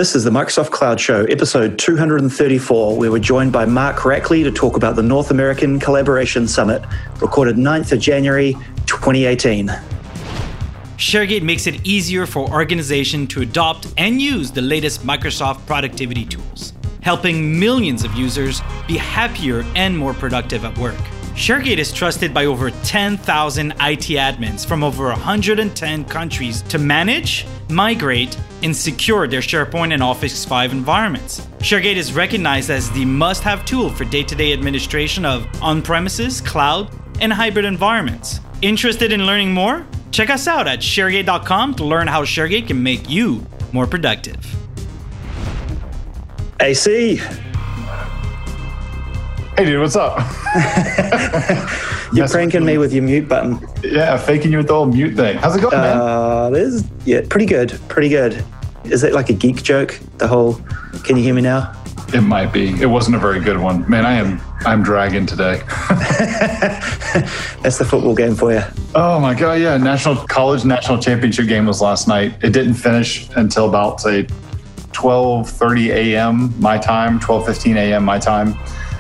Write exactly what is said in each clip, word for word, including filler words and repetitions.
This is the Microsoft Cloud Show, episode two hundred thirty-four, where we're joined by Mark Rackley to talk about the North American Collaboration Summit, recorded ninth of January, twenty eighteen. ShareGate makes it easier for organizations to adopt and use the latest Microsoft productivity tools, helping millions of users be happier and more productive at work. ShareGate is trusted by over ten thousand I T admins from over one hundred ten countries to manage, migrate, and secure their SharePoint and Office five environments. ShareGate is recognized as the must-have tool for day-to-day administration of on-premises, cloud, and hybrid environments. Interested in learning more? Check us out at sharegate dot com to learn how ShareGate can make you more productive. A C. Hey dude, what's up? You're pranking me with your mute button. Yeah, faking you with the old mute thing. How's it going, man? Uh, this, yeah, pretty good, pretty good. Is it like a geek joke? The whole, can you hear me now? It might be. It wasn't a very good one. Man, I am I'm dragging today. That's the football game for you. Oh my God, yeah. National College National Championship game was last night. It didn't finish until about, say, twelve thirty a.m. my time, twelve fifteen a.m. my time.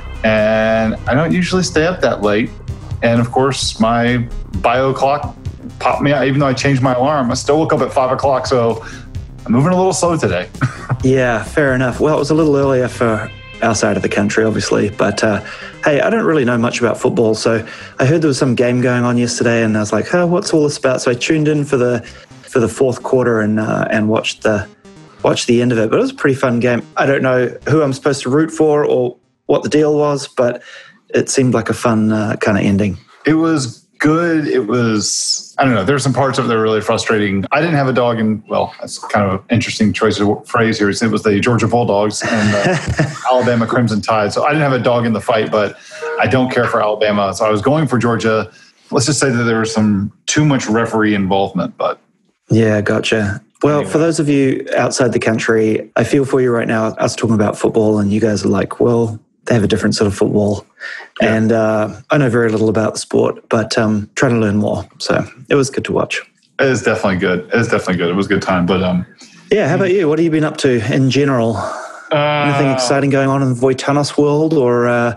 And I don't usually stay up that late. And of course, my bio clock popped me out. Even though I changed my alarm, I still woke up at five o'clock. So I'm moving a little slow today. Yeah, fair enough. Well, it was a little earlier for our side of the country, obviously. But uh, hey, I don't really know much about football. So I heard there was some game going on yesterday and I was like, oh, what's all this about? So I tuned in for the for the fourth quarter and uh, and watched the watched the end of it. But it was a pretty fun game. I don't know who I'm supposed to root for or what the deal was, but it seemed like a fun uh, kind of ending. It was good. It was, I don't know, there's some parts of it that were really frustrating. I didn't have a dog in, well, that's kind of an interesting choice of phrase here. It was the Georgia Bulldogs and the Alabama Crimson Tide. So I didn't have a dog in the fight, but I don't care for Alabama. So I was going for Georgia. Let's just say that there was some too much referee involvement, but. Yeah, gotcha. Well, anyway. For those of you outside the country, I feel for you right now. Us talking about football and you guys are like, well, they have a different sort of football. Yeah. And uh, I know very little about the sport, but um, trying to learn more. So it was good to watch. It is definitely good. It is definitely good. It was a good time. But um, yeah, how about you? What have you been up to in general? Uh, Anything exciting going on in the Voitanos world or uh,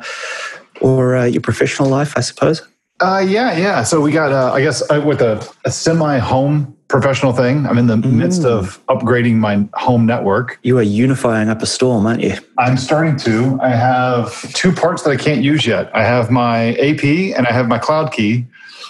or uh, your professional life, I suppose? Uh, yeah, yeah. So we got, uh, I guess, uh, with a, a semi-home professional thing. I'm in the mm. midst of upgrading my home network. You are unifying up a storm, aren't you? I'm starting to. I have two parts that I can't use yet. I have my A P and I have my cloud key.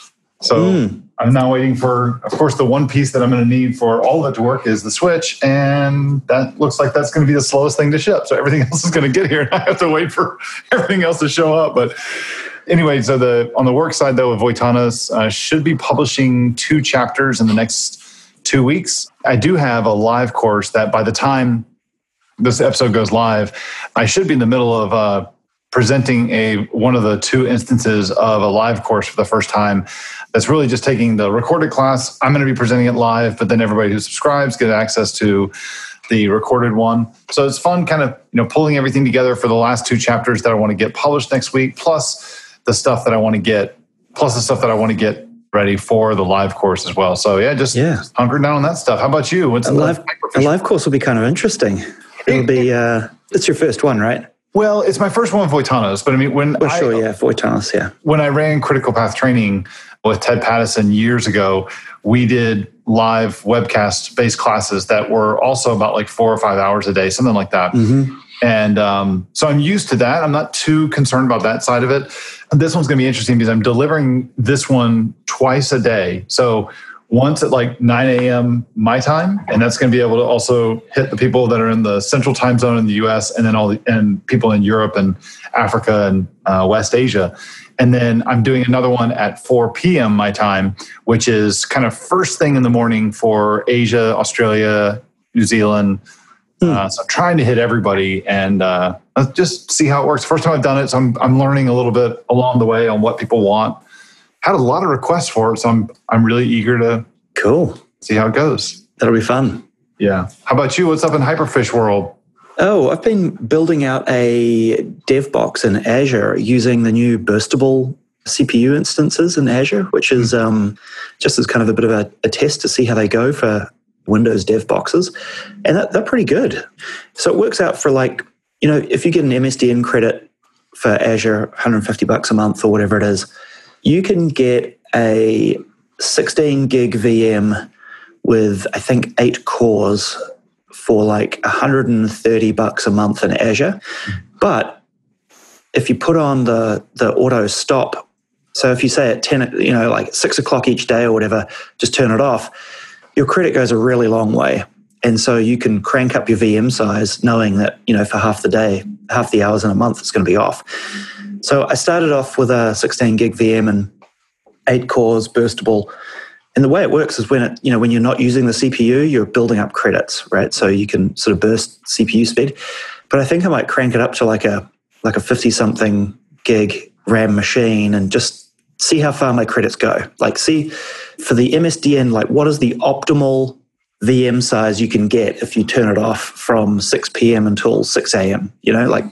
So mm. I'm now waiting for, of course, the one piece that I'm going to need for all of it to work is the switch. And that looks like that's going to be the slowest thing to ship. So everything else is going to get here and I have to wait for everything else to show up. But anyway, so the on the work side, though, of Voitanos, uh, should be publishing two chapters in the next two weeks. I do have a live course that by the time this episode goes live, I should be in the middle of uh, presenting a one of the two instances of a live course for the first time. That's really just taking the recorded class. I'm going to be presenting it live, but then everybody who subscribes get access to the recorded one. So it's fun kind of, you know, pulling everything together for the last two chapters that I want to get published next week, plus the stuff that I want to get, plus the stuff that I want to get ready for the live course as well. So yeah, just, yeah. just hunker down on that stuff. How about you? What's a live, a live course will be kind of interesting. It'll be, uh, it's your first one, right? Well, it's my first one with Voitanos, but I mean, when well, I, sure, yeah, Voitanos, yeah. When I ran Critical Path Training with Ted Pattison years ago, we did live webcast-based classes that were also about like four or five hours a day, something like that. Mm-hmm. And um, so I'm used to that. I'm not too concerned about that side of it. And this one's going to be interesting because I'm delivering this one twice a day. So once at like nine a.m. my time, and that's going to be able to also hit the people that are in the central time zone in the U S and then all the and people in Europe and Africa and uh, West Asia. And then I'm doing another one at four p.m. my time, which is kind of first thing in the morning for Asia, Australia, New Zealand. Uh, so I'm trying to hit everybody and uh, just see how it works. First time I've done it, so I'm I'm learning a little bit along the way on what people want. Had a lot of requests for it, so I'm I'm really eager to cool see how it goes. That'll be fun. Yeah. How about you? What's up in Hyperfish world? Oh, I've been building out a dev box in Azure using the new burstable C P U instances in Azure, which is um, just as kind of a bit of a, a test to see how they go for Windows dev boxes, and that, they're pretty good. So it works out for like, you know, if you get an M S D N credit for Azure, one hundred fifty bucks a month or whatever it is, you can get a sixteen gig V M with, I think, eight cores for like one hundred thirty bucks a month in Azure. But if you put on the, the auto stop, so if you say at ten, you know, like six o'clock each day or whatever, just turn it off, your credit goes a really long way. And so you can crank up your V M size knowing that, you know, for half the day, half the hours in a month, it's going to be off. So I started off with a sixteen gig V M and eight cores, burstable. And the way it works is when it, you know, when you're not using the C P U, you're building up credits, right? So you can sort of burst C P U speed. But I think I might crank it up to like a like a fifty something gig RAM machine and just see how far my credits go. Like see for the M S D N, like what is the optimal V M size you can get if you turn it off from six p.m. until six a.m., you know, like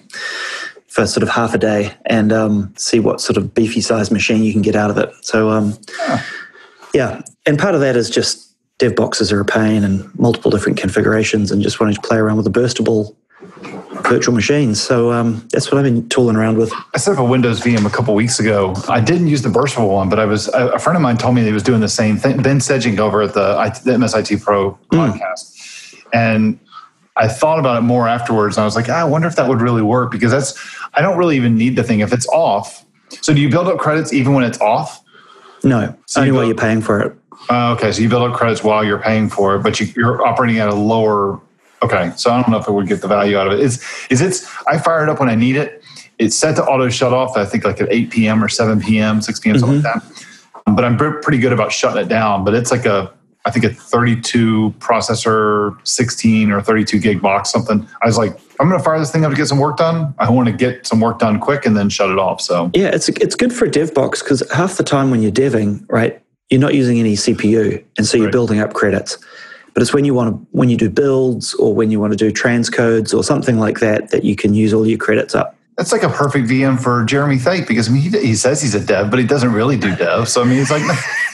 for sort of half a day, and um, see what sort of beefy size machine you can get out of it. So, um, yeah. yeah. And part of that is just dev boxes are a pain and multiple different configurations and just wanting to play around with the burstable virtual machines. So um, that's what I've been tooling around with. I set up a Windows V M a couple weeks ago. I didn't use the burstable one, but I was a friend of mine told me he was doing the same thing. Ben Sedging over at the, the M S I T Pro podcast. Mm. And I thought about it more afterwards. And I was like, ah, I wonder if that would really work, because that's, I don't really even need the thing if it's off. So do you build up credits even when it's off? No, so only you while you're paying for it. Uh, okay, so you build up credits while you're paying for it, but you, you're operating at a lower. Okay, so I don't know if it would get the value out of it. Is is it's? I fire it up when I need it. It's set to auto shut off. I think like at eight p.m. or seven p.m., six p.m., mm-hmm. something like that. But I'm pretty good about shutting it down. But it's like a, I think a thirty-two processor, sixteen or thirty-two gig box, something. I was like, I'm going to fire this thing up to get some work done. I want to get some work done quick and then shut it off. So yeah, it's it's good for a dev box because half the time when you're deving, right, you're not using any C P U, and so you're right. building up credits. But it's when you want to, when you do builds or when you want to do transcodes or something like that, that you can use all your credits up. That's like a perfect V M for Jeremy Thake, because I mean, he, he says he's a dev, but he doesn't really do dev. So I mean, he's like.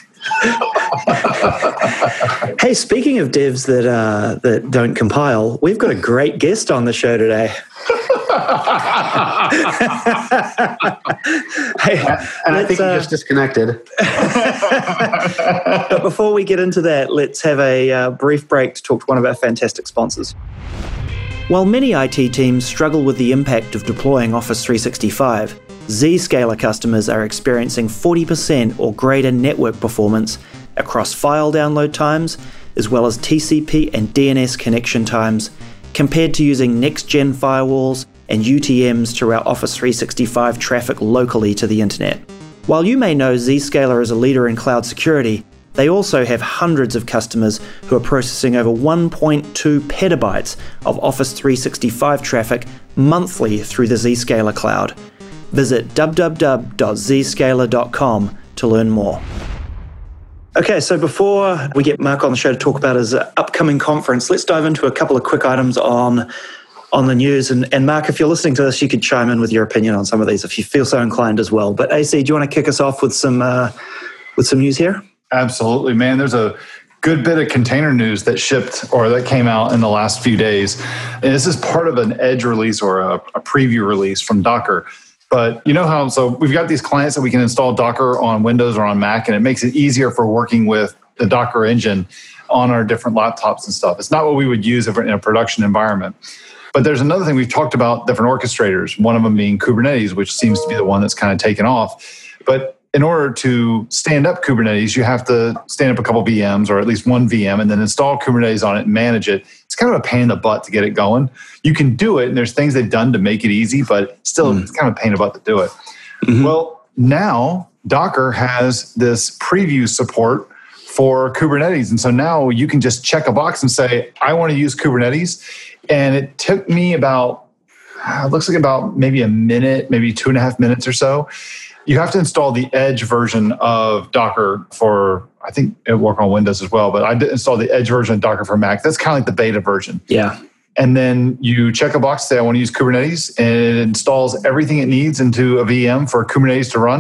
Hey, speaking of devs that uh, that don't compile, we've got a great guest on the show today. Hey, and I think uh, he just disconnected. But before we get into that, let's have a uh, brief break to talk to one of our fantastic sponsors. While many I T teams struggle with the impact of deploying Office three sixty-five, Zscaler customers are experiencing forty percent or greater network performance across file download times, as well as T C P and D N S connection times, compared to using next-gen firewalls and U T Ms to route Office three sixty-five traffic locally to the internet. While you may know Zscaler is a leader in cloud security, they also have hundreds of customers who are processing over one point two petabytes of Office three sixty-five traffic monthly through the Zscaler cloud. Visit w w w dot zscaler dot com to learn more. Okay, so before we get Mark on the show to talk about his upcoming conference, let's dive into a couple of quick items on on the news. And, and Mark, if you're listening to this, you could chime in with your opinion on some of these if you feel so inclined as well. But A C, do you want to kick us off with some uh, with some news here? Absolutely, man. There's a good bit of container news that shipped or that came out in the last few days. And this is part of an edge release or a, a preview release from Docker. But you know how, so we've got these clients that we can install Docker on Windows or on Mac, and it makes it easier for working with the Docker engine on our different laptops and stuff. It's not what we would use if we're in a production environment. But there's another thing we've talked about, different orchestrators, one of them being Kubernetes, which seems to be the one that's kind of taken off. But in order to stand up Kubernetes, you have to stand up a couple V Ms or at least one V M and then install Kubernetes on it and manage it. It's kind of a pain in the butt to get it going. You can do it, and there's things they've done to make it easy, but still, mm. it's kind of a pain in the butt to do it. Mm-hmm. Well, now Docker has this preview support for Kubernetes. And so now you can just check a box and say, I want to use Kubernetes. And it took me about, it looks like about maybe a minute, maybe two and a half minutes or so. You have to install the Edge version of Docker for, I think it worked on Windows as well, but I did install the Edge version of Docker for Mac. That's kind of like the beta version. Yeah. And then you check a box, say, I want to use Kubernetes, and it installs everything it needs into a V M for Kubernetes to run.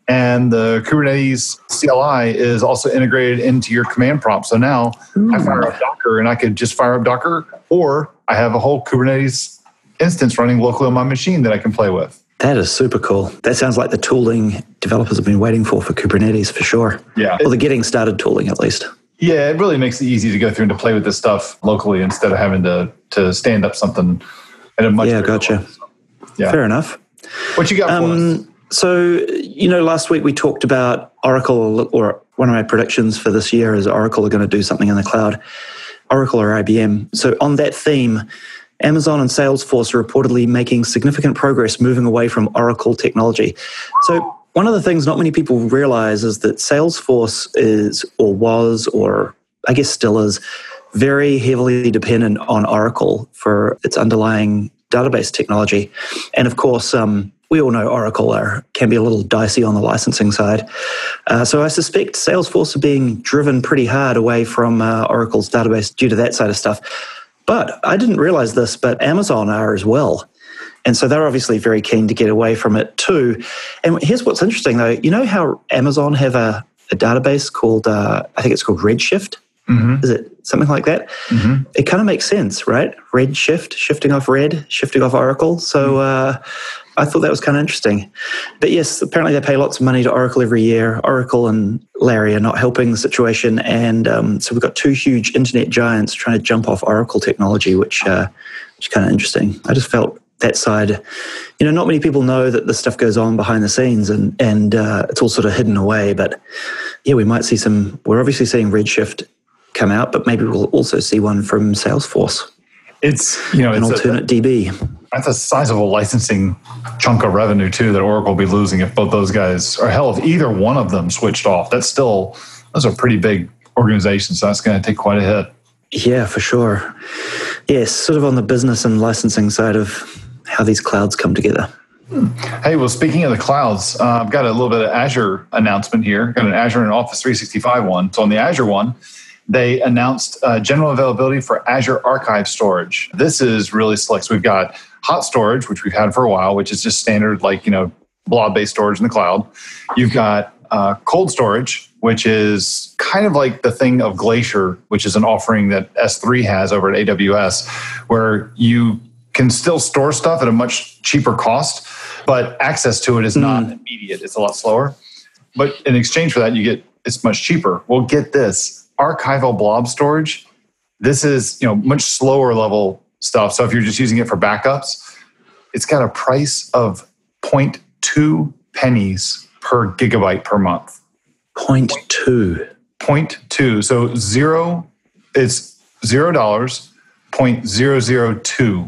And the Kubernetes C L I is also integrated into your command prompt. So now Ooh. I fire up Docker and I could just fire up Docker, or I have a whole Kubernetes instance running locally on my machine that I can play with. That is super cool. That sounds like the tooling developers have been waiting for for Kubernetes for sure. Yeah. Or the getting started tooling at least. Yeah, it really makes it easy to go through and to play with this stuff locally instead of having to to stand up something at a much Yeah, gotcha. Level. So, yeah. Fair enough. What you got for um, us? So, you know, last week we talked about Oracle, or one of my predictions for this year is Oracle are going to do something in the cloud. Oracle or I B M. So on that theme, Amazon and Salesforce are reportedly making significant progress moving away from Oracle technology. So one of the things not many people realize is that Salesforce is, or was, or I guess still is, very heavily dependent on Oracle for its underlying database technology. And of course, um, we all know Oracle are, can be a little dicey on the licensing side. Uh, so I suspect Salesforce are being driven pretty hard away from uh, Oracle's database due to that side of stuff. But I didn't realize this, but Amazon are as well. And so they're obviously very keen to get away from it too. And here's what's interesting though. You know how Amazon have a, a database called, uh, I think it's called Redshift? Mm-hmm. Is it something like that? Mm-hmm. It kind of makes sense, right? Redshift, shifting off Red, shifting off Oracle. So uh, I thought that was kind of interesting. But yes, apparently they pay lots of money to Oracle every year. Oracle and Larry are not helping the situation. And um, so we've got two huge internet giants trying to jump off Oracle technology, which, uh, which is kind of interesting. I just felt that side, you know, not many people know that this stuff goes on behind the scenes, and, and uh, it's all sort of hidden away. But yeah, we might see some, we're obviously seeing Redshift come out, but maybe we'll also see one from Salesforce. It's, you know, an it's alternate a, D B. That's a sizable licensing chunk of revenue too that Oracle will be losing if both those guys, or hell, if either one of them switched off. That's still, those are pretty big organizations, so that's going to take quite a hit. Yeah, for sure. Yes, sort of on the business and licensing side of how these clouds come together. Hey, well, speaking of the clouds, uh, I've got a little bit of Azure announcement here. Got an Azure and Office three sixty-five one. So on the Azure one, they announced uh, general availability for Azure Archive Storage. This is really slick. So we've got hot storage, which we've had for a while, which is just standard, like, you know, blob-based storage in the cloud. You've got uh, cold storage, which is kind of like the thing of Glacier, which is an offering that S three has over at A W S, where you can still store stuff at a much cheaper cost, but access to it is not mm. immediate. It's a lot slower. But in exchange for that, you get, it's much cheaper. Well, get this, archival blob storage. This is, you know, much slower level stuff. So if you're just using it for backups, it's got a price of zero point two pennies per gigabyte per month. zero point two. zero point two. So zero, it's zero dollars, zero point zero zero two.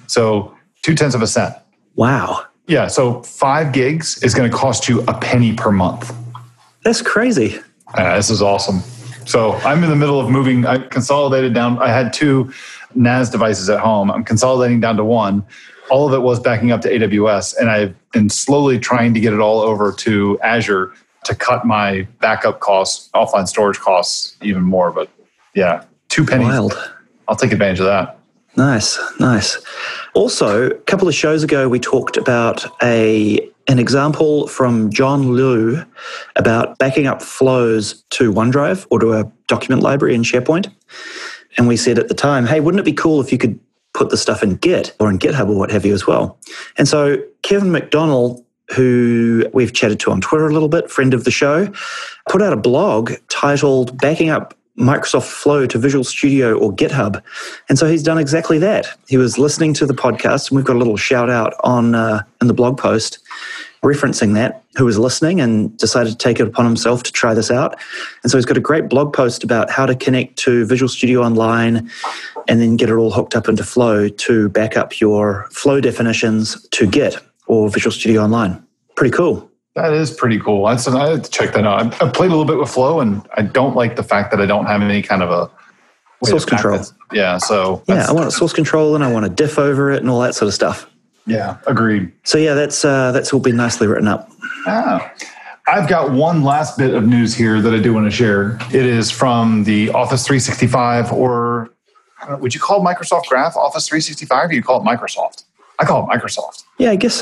So two tenths of a cent. Wow. Yeah. So five gigs is going to cost you a penny per month. That's crazy. Uh, this is awesome. So I'm in the middle of moving. I consolidated down. I had two N A S devices at home. I'm consolidating down to one. All of it was backing up to A W S. And I've been slowly trying to get it all over to Azure to cut my backup costs, offline storage costs even more. But yeah, two pennies. Wild. I'll take advantage of that. Nice, nice. Also, a couple of shows ago, we talked about a an example from John Liu about backing up flows to OneDrive or to a document library in SharePoint. And we said at the time, hey, wouldn't it be cool if you could put the stuff in Git or in GitHub or what have you as well? And so Kevin McDonnell, who we've chatted to on Twitter a little bit, friend of the show, put out a blog titled Backing Up Microsoft Flow to Visual Studio or GitHub. And so he's done exactly that. He was listening to the podcast, and we've got a little shout out on uh, in the blog post referencing that, who was listening and decided to take it upon himself to try this out. And so he's got a great blog post about how to connect to Visual Studio Online and then get it all hooked up into Flow to back up your Flow definitions to Git or Visual Studio Online. Pretty cool. That is pretty cool. I have to check that out. I played a little bit with Flow, and I don't like the fact that I don't have any kind of a source control. Yeah, so yeah, I want a source control and I want a diff over it and all that sort of stuff. Yeah, agreed. So yeah, that's uh, that's all been nicely written up. Ah. I've got one last bit of news here that I do want to share. It is from the Office three sixty-five, or I don't know, would you call Microsoft Graph Office three sixty-five, or you call it Microsoft? I call it Microsoft. Yeah, I guess so.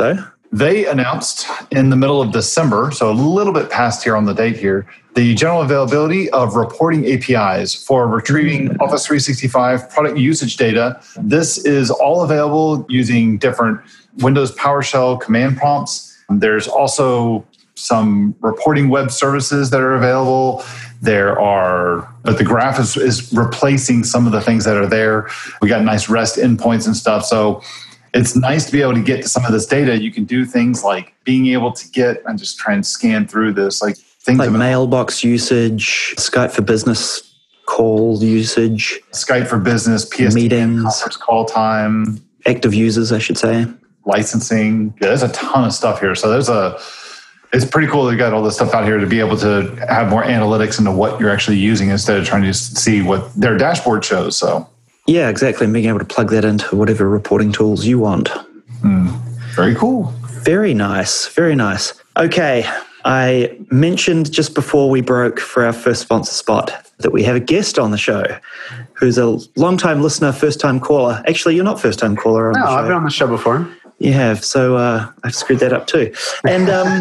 They announced in the middle of December, so a little bit past here on the date here, the general availability of reporting A P Is for retrieving Office three sixty-five product usage data. This is all available using different Windows PowerShell command prompts. There's also some reporting web services that are available. There are, but the graph is, is replacing some of the things that are there. We got nice REST endpoints and stuff. So it's nice to be able to get to some of this data. You can do things like being able to get, I'm just trying to scan through this, like things like about mailbox usage, Skype for Business call usage, Skype for Business, P S T N, meetings, conference call time, active users, I should say, licensing. Yeah, there's a ton of stuff here. So there's a, it's pretty cool that you got all this stuff out here to be able to have more analytics into what you're actually using instead of trying to see what their dashboard shows. So yeah, exactly. And being able to plug that into whatever reporting tools you want. Mm, very cool. Very nice. Very nice. Okay. I mentioned just before we broke for our first sponsor spot that we have a guest on the show who's a long-time listener, first-time caller. Actually, you're not first-time caller on no, the show. No, I've been on the show before. You have. So uh, I've screwed that up too. And um,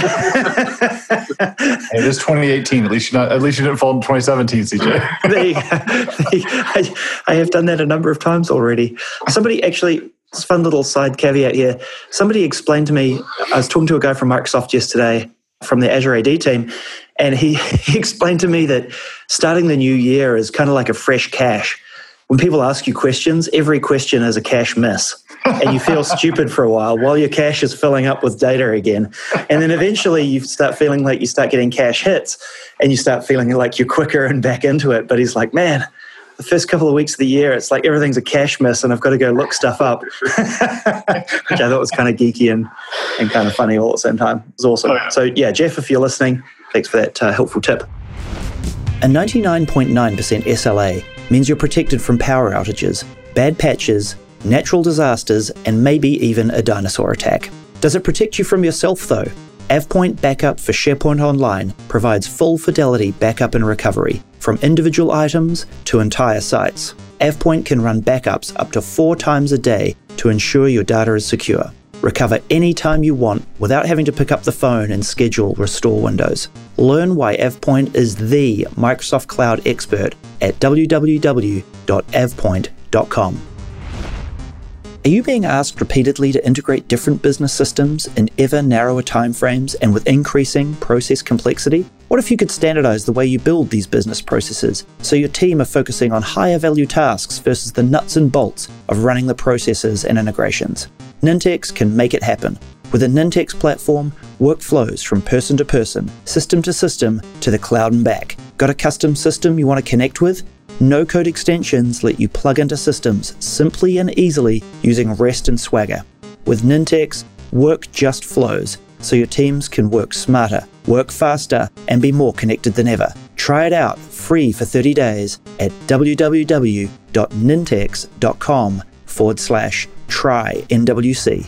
it is twenty eighteen. At least you not. At least you didn't fall in twenty seventeen, C J. there you go. I, I have done that a number of times already. Somebody actually, it's a fun little side caveat here. Somebody explained to me. I was talking to a guy from Microsoft yesterday from the Azure A D team, and he, he explained to me that starting the new year is kind of like a fresh cache. When people ask you questions, every question is a cache miss. And you feel stupid for a while while your cache is filling up with data again. And then eventually you start feeling like you start getting cache hits and you start feeling like you're quicker and back into it. But he's like, man, the first couple of weeks of the year, it's like everything's a cache miss and I've got to go look stuff up. Which I thought was kind of geeky and, and kind of funny all at the same time. It was awesome. Oh, yeah. So yeah, Jeff, if you're listening, thanks for that uh, helpful tip. A ninety-nine point nine percent S L A means you're protected from power outages, bad patches, natural disasters, and maybe even a dinosaur attack. Does it protect you from yourself though? AvePoint Backup for SharePoint Online provides full fidelity backup and recovery, from individual items to entire sites. AvePoint can run backups up to four times a day to ensure your data is secure. Recover anytime you want without having to pick up the phone and schedule restore windows. Learn why AvePoint is the Microsoft Cloud expert at w w w dot avepoint dot com. Are you being asked repeatedly to integrate different business systems in ever narrower timeframes and with increasing process complexity? What if you could standardize the way you build these business processes so your team are focusing on higher value tasks versus the nuts and bolts of running the processes and integrations? Nintex can make it happen. With a Nintex platform, work flows from person to person, system to system, to the cloud and back. Got a custom system you want to connect with? No-code extensions let you plug into systems simply and easily using REST and Swagger. With Nintex, work just flows, so your teams can work smarter, work faster, and be more connected than ever. Try it out free for thirty days at w w w dot nintex dot com forward slash try N W C.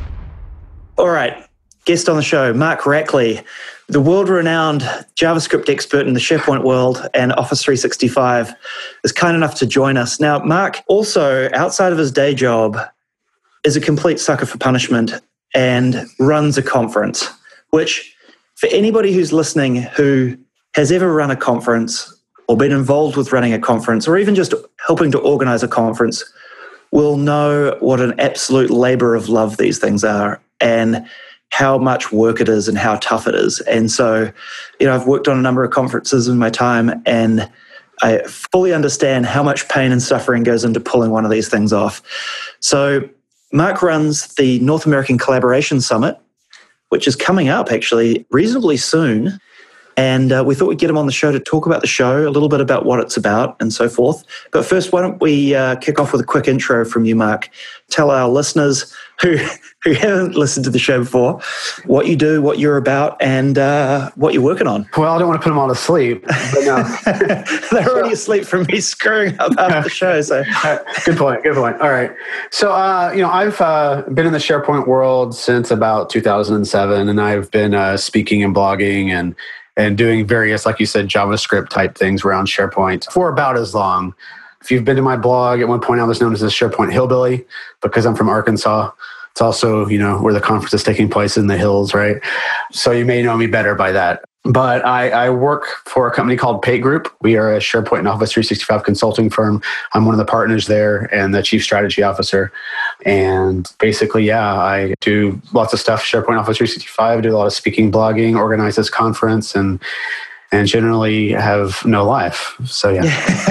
All right, guest on the show, Mark Rackley, the world-renowned JavaScript expert in the SharePoint world and Office three sixty-five, is kind enough to join us. Now, Mark also, outside of his day job, is a complete sucker for punishment and runs a conference, which for anybody who's listening who has ever run a conference or been involved with running a conference or even just helping to organize a conference will know what an absolute labor of love these things are and how much work it is and how tough it is. And so, you know, I've worked on a number of conferences in my time and I fully understand how much pain and suffering goes into pulling one of these things off. So Mark runs the North American Collaboration Summit, which is coming up actually reasonably soon. And uh, we thought we'd get him on the show to talk about the show, a little bit about what it's about and so forth. But first, why don't we uh, kick off with a quick intro from you, Mark. Tell our listeners who, who haven't listened to the show before what you do, what you're about, and uh, what you're working on. Well, I don't want to put them all to sleep. But no. They're already asleep from me screwing up after the show. So Good point, good point. All right. So, uh, you know, I've uh, been in the SharePoint world since about two thousand seven, and I've been uh, speaking and blogging and and doing various, like you said, JavaScript type things around SharePoint for about as long. If you've been to my blog, at one point I was known as the SharePoint Hillbilly because I'm from Arkansas. It's also, you know, where the conference is taking place in the hills, right? So you may know me better by that. But I, I work for a company called Pate Group. We are a SharePoint and Office three sixty-five consulting firm. I'm one of the partners there and the chief strategy officer. And basically, yeah, I do lots of stuff, SharePoint Office three sixty-five, I do a lot of speaking, blogging, organize this conference, and and generally have no life. So, yeah.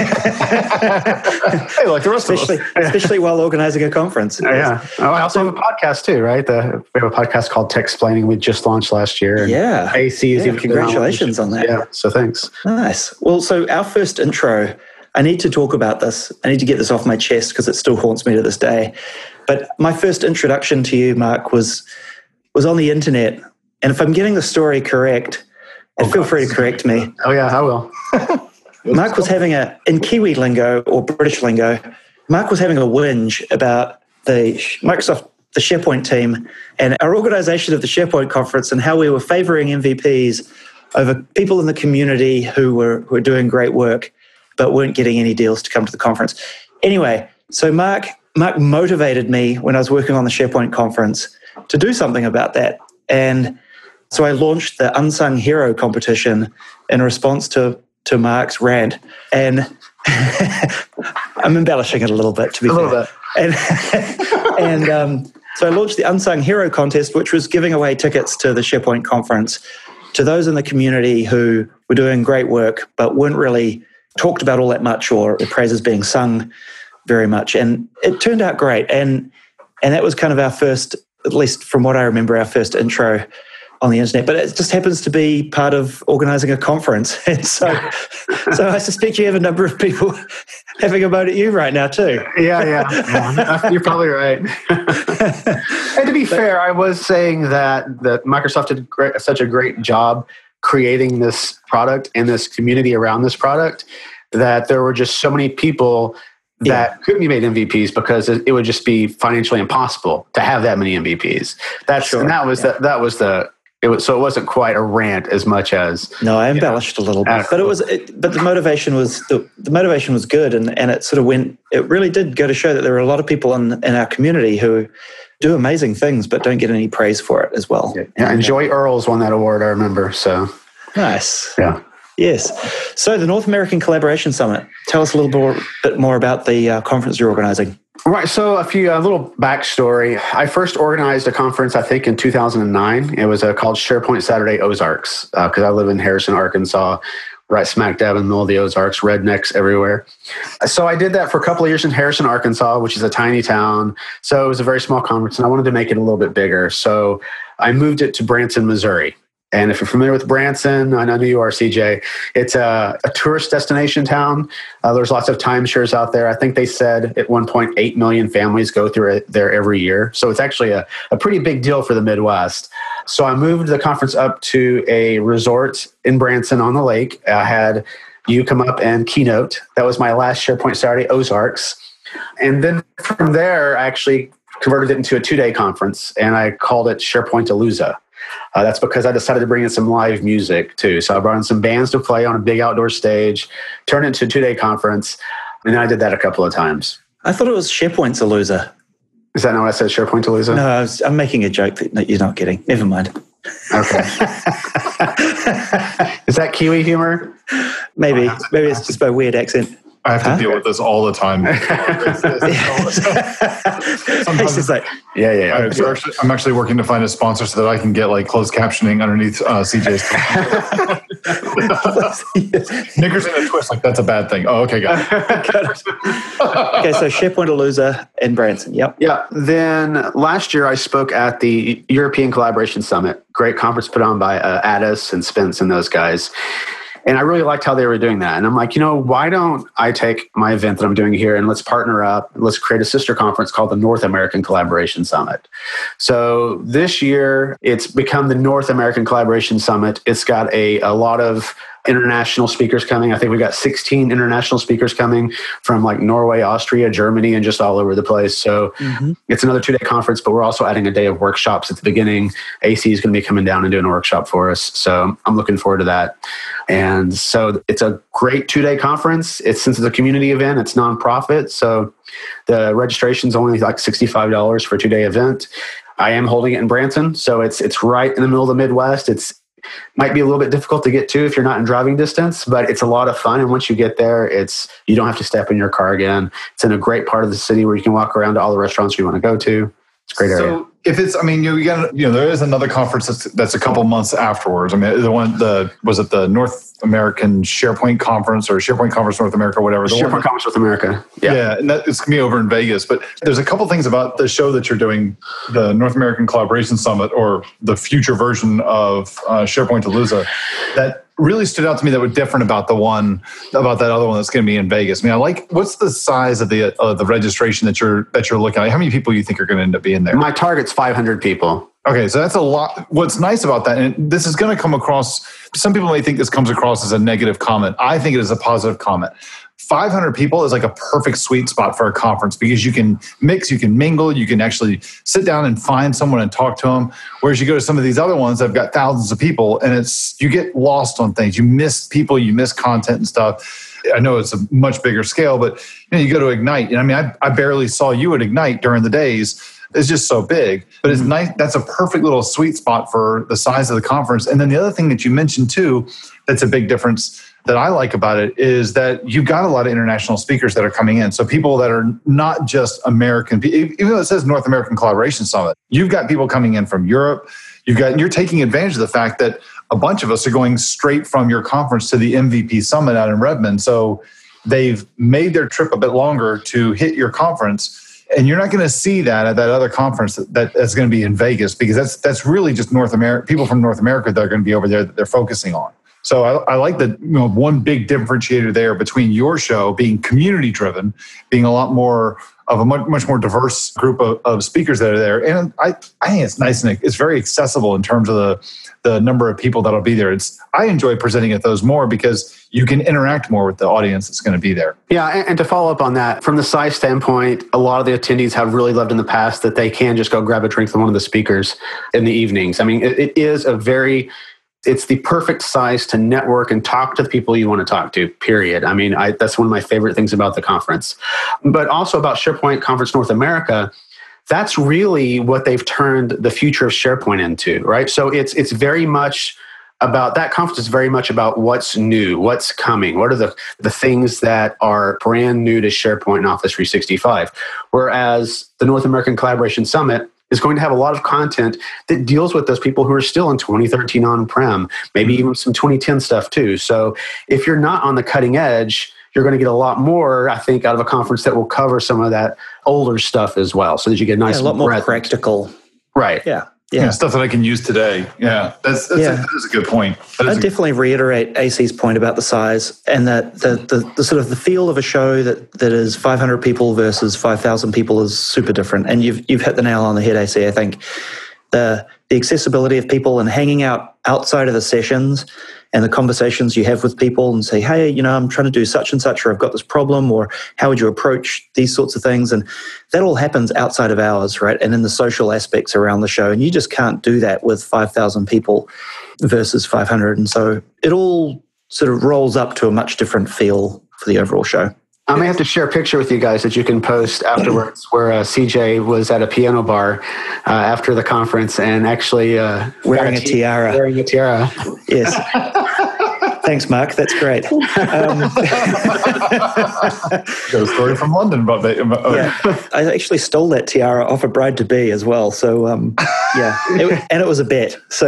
Hey, like the rest especially, of us. Especially while organizing a conference. Yeah. Oh, I also have a podcast too, right? The, we have a podcast called Tech Explaining we just launched last year. And yeah. A C is yeah. even Congratulations on that. Yeah. So thanks. Nice. Well, so our first intro, I need to talk about this. I need to get this off my chest because it still haunts me to this day. But my first introduction to you, Mark, was was on the internet. And if I'm getting the story correct, and oh, feel God. free to correct me. Oh, yeah, I will. Mark was having a, in Kiwi lingo or British lingo, Mark was having a whinge about the Microsoft, the SharePoint team and our organization of the SharePoint conference and how we were favoring M V Ps over people in the community who were, who were doing great work but weren't getting any deals to come to the conference. Anyway, so Mark, Mark motivated me when I was working on the SharePoint conference to do something about that. And so I launched the Unsung Hero competition in response to, to Mark's rant. And I'm embellishing it a little bit, to be a fair. Little bit. And, and um, so I launched the Unsung Hero contest, which was giving away tickets to the SharePoint conference to those in the community who were doing great work, but weren't really talked about all that much or the praises being sung very much. And it turned out great. And, and that was kind of our first, at least from what I remember, our first intro on the internet, but it just happens to be part of organizing a conference. And so, so I suspect you have a number of people having a moan at you right now too. Yeah, yeah, yeah. You're probably right. And to be but, fair, I was saying that, that Microsoft did great, such a great job creating this product and this community around this product that there were just so many people that yeah. couldn't be made M V Ps because it would just be financially impossible to have that many M V Ps. That's sure. and that was yeah. the, that was the It was, so it wasn't quite a rant as much as no. I embellished know, a little bit, but it was. It, but the motivation was the, the motivation was good, and, and it sort of went. It really did go to show that there are a lot of people in in our community who do amazing things, but don't get any praise for it as well. Yeah, yeah and, and Joy Earls won that award. I remember. So nice. Yeah. Yes. So the North American Collaboration Summit. Tell us a little more, bit more about the uh, conference you're organizing. Right. So a few, a little backstory. I first organized a conference, I think, in two thousand nine. It was uh, called SharePoint Saturday Ozarks because uh, I live in Harrison, Arkansas, right smack dab in the middle of the Ozarks, rednecks everywhere. So I did that for a couple of years in Harrison, Arkansas, which is a tiny town. So it was a very small conference, and I wanted to make it a little bit bigger. So I moved it to Branson, Missouri. And if you're familiar with Branson, I know you are, C J, it's a, a tourist destination town. Uh, there's lots of timeshares out there. I think they said at one point eight million families go through it there every year. So it's actually a, a pretty big deal for the Midwest. So I moved the conference up to a resort in Branson on the lake. I had you come up and keynote. That was my last SharePoint Saturday Ozarks. And then from there, I actually converted it into a two-day conference, and I called it SharePoint-A-Looza. Uh, that's because I decided to bring in some live music too. So I brought in some bands to play on a big outdoor stage, turned it into a two-day conference, and then I did that a couple of times. I thought it was SharePoint-A-Looza. Is that not what I said, SharePoint-A-Looza? No, I was, I'm making a joke that you're not getting. Never mind. Okay. Is that Kiwi humor? Maybe. Maybe it's just my weird accent. I have to huh? deal with this all the time. Sometimes it's like, yeah, yeah. yeah. I'm, actually, I'm actually working to find a sponsor so that I can get like closed captioning underneath uh, C J's. Knickers in a twist, like that's a bad thing. Oh, okay, got it. got it. Okay, so SharePoint-A-Looza in Branson. Yep. Yeah. Then last year I spoke at the European Collaboration Summit. Great conference put on by uh, Addis and Spence and those guys. And I really liked how they were doing that. And I'm like, you know, why don't I take my event that I'm doing here and let's partner up. Let's create a sister conference called the North American Collaboration Summit. So this year, it's become the North American Collaboration Summit. It's got a, a lot of international speakers coming. I think we got sixteen international speakers coming from like Norway, Austria, Germany, and just all over the place. So mm-hmm. it's another two-day conference, but we're also adding a day of workshops at the beginning. A C is going to be coming down and doing a workshop for us. So I'm looking forward to that. And so it's a great two-day conference. It's since it's a community event, it's nonprofit. So the registration is only like sixty-five dollars for a two-day event. I am holding it in Branson, so it's it's right in the middle of the Midwest. It's might be a little bit difficult to get to if you're not in driving distance, but it's a lot of fun. And once you get there, it's you don't have to step in your car again. It's in a great part of the city where you can walk around to all the restaurants you want to go to. It's a great area. So if it's, I mean, you, you got, you know, there is another conference that's, that's a couple months afterwards. I mean, the one, the was it the North American SharePoint Conference or SharePoint Conference North America, or whatever. The SharePoint one, Conference North America. Yeah, yeah, and that, it's gonna be over in Vegas. But there's a couple things about the show that you're doing, the North American Collaboration Summit, or the future version of uh, SharePoint Palooza, that really stood out to me that were different about the one about that other one that's going to be in Vegas. I mean, I like, what's the size of the uh, the registration that you're that you're looking at? How many people do you think are going to end up being there? My target's five hundred people. Okay, so that's a lot. What's nice about that, and this is going to come across, some people may think this comes across as a negative comment. I think it is a positive comment. five hundred people is like a perfect sweet spot for a conference because you can mix, you can mingle, you can actually sit down and find someone and talk to them. Whereas you go to some of these other ones that have got thousands of people and it's, you get lost on things. You miss people, you miss content and stuff. I know it's a much bigger scale, but you know, you go to Ignite. And I mean, I, I barely saw you at Ignite during the days. It's just so big, but it's nice. That's a perfect little sweet spot for the size of the conference. And then the other thing that you mentioned too, that's a big difference that I like about it is that you've got a lot of international speakers that are coming in. So people that are not just American, even though it says North American Collaboration Summit, you've got people coming in from Europe. You've got, and you're taking advantage of the fact that a bunch of us are going straight from your conference to the M V P Summit out in Redmond. So they've made their trip a bit longer to hit your conference. And you're not going to see that at that other conference that, that, that's going to be in Vegas because that's that's really just North America, people from North America that are going to be over there that they're focusing on. So I, I like that, you know, one big differentiator there between your show being community driven, being a lot more of a much, much more diverse group of, of speakers that are there. And I, I think it's nice and it's very accessible in terms of the, the number of people that'll be there. It's I enjoy presenting at those more because you can interact more with the audience that's going to be there. Yeah, and, and to follow up on that, from the size standpoint, a lot of the attendees have really loved in the past that they can just go grab a drink from one of the speakers in the evenings. I mean, it, it is a very... It's the perfect size to network and talk to the people you want to talk to, period. I mean, I, that's one of my favorite things about the conference. But also about SharePoint Conference North America, that's really what they've turned the future of SharePoint into, right? So it's it's very much about, that conference is very much about what's new, what's coming, what are the, the things that are brand new to SharePoint and Office three sixty-five. Whereas the North American Collaboration Summit is going to have a lot of content that deals with those people who are still in twenty thirteen on-prem, maybe even some twenty ten stuff too. So if you're not on the cutting edge, you're going to get a lot more, I think, out of a conference that will cover some of that older stuff as well, so that you get nice yeah, a lot more breadth. Practical. Right. Yeah. Yeah. yeah, stuff that I can use today. Yeah, that's, that's, yeah. A, that is a good point. I definitely reiterate A C's point about the size and that the, the, the sort of the feel of a show that, that is five hundred people versus five thousand people is super different. And you've you've hit the nail on the head, A C. I think the the accessibility of people and hanging out outside of the sessions and the conversations you have with people and say, hey, you know, I'm trying to do such and such, or I've got this problem, or how would you approach these sorts of things? And that all happens outside of hours, right? And in the social aspects around the show. And you just can't do that with five thousand people versus five hundred. And so it all sort of rolls up to a much different feel for the overall show. I may have to share a picture with you guys that you can post afterwards where uh, C J was at a piano bar uh, after the conference and actually uh, wearing a, a tiara. Wearing a tiara. Yes. Thanks, Mark. That's great. Um, Got a story from London about that. Oh. Yeah, I actually stole that tiara off a bride-to-be as well. So, um, yeah, it, and it was a bet. So,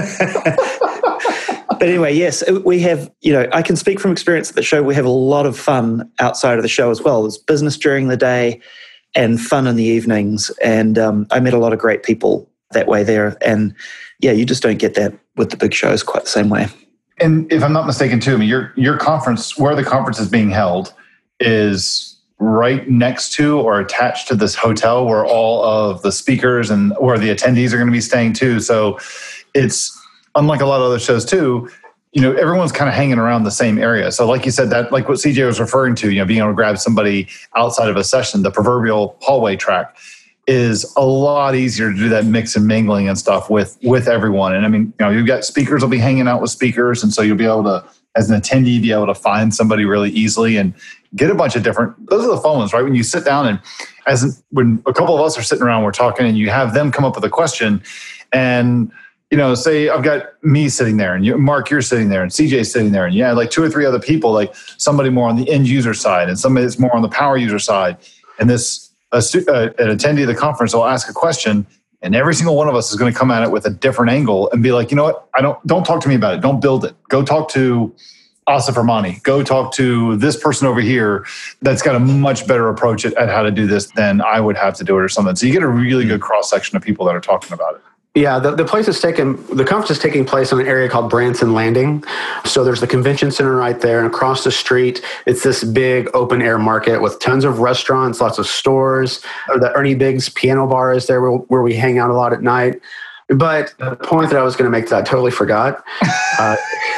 but anyway, yes, we have, you know, I can speak from experience at the show. We have a lot of fun outside of the show as well. There's business during the day and fun in the evenings. And um, I met a lot of great people that way there. And yeah, you just don't get that with the big shows quite the same way. And if I'm not mistaken, too, I mean, your your conference, where the conference is being held, is right next to or attached to this hotel where all of the speakers and where the attendees are going to be staying too. So it's unlike a lot of other shows too. you know, everyone's kind of hanging around the same area. So like you said, that like what C J was referring to, you know, being able to grab somebody outside of a session, the proverbial hallway track, is a lot easier to do that mix and mingling and stuff with with everyone. And I mean, you know, you've got speakers will be hanging out with speakers, and so you'll be able to, as an attendee, be able to find somebody really easily and get a bunch of different. Those are the fun ones, right? When you sit down and as when a couple of us are sitting around, we're talking, and you have them come up with a question, and you know, say I've got me sitting there, and you, Mark, you're sitting there, and C J's sitting there, and yeah, like two or three other people, like somebody more on the end user side, and somebody that's more on the power user side, and this. A stu- uh, an attendee of the conference will ask a question, and every single one of us is going to come at it with a different angle and be like, you know what? I don't don't talk to me about it. Don't build it. Go talk to Asif Armani. Go talk to this person over here that's got a much better approach at, at how to do this than I would have to do it or something. So you get a really good cross section of people that are talking about it. Yeah, the, the place is taking, the conference is taking place in an area called Branson Landing. So there's the convention center right there, and across the street, it's this big open air market with tons of restaurants, lots of stores. The Ernie Biggs piano bar is there where, where we hang out a lot at night. But the point that I was going to make that I totally forgot. Uh,